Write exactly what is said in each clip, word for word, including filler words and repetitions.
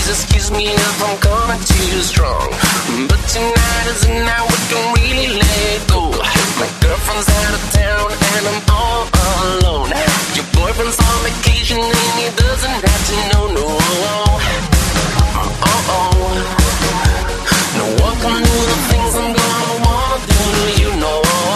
excuse me if I'm coming too strong, but tonight is the night we can really let go. My girlfriend's out of town and I'm all alone. Your boyfriend's on vacation and he doesn't have to know, no. Oh-oh. Now welcome to the things I'm gonna wanna do to you, know.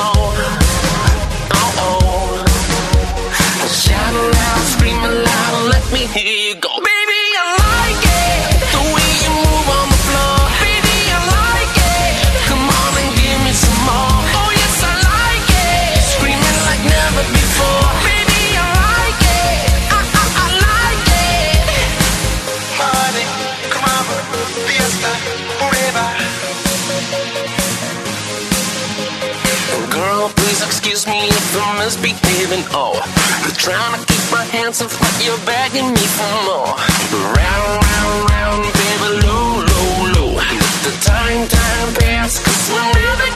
Oh-oh. Shout aloud, scream aloud, let me hear you go. Baby, I like it, the way you move on the floor. Baby, I like it, come on and give me some more. Oh yes, I like it, screaming like never before. Baby, I like it, I, I, I like it. Party, club, fiesta, forever. Girl, please excuse me if I'm misbehaving. Oh, I'm trying to keep my hands off, but you're begging me for more. Round, round, round, baby, low, low, low. Let the time, time pass, 'cause we're never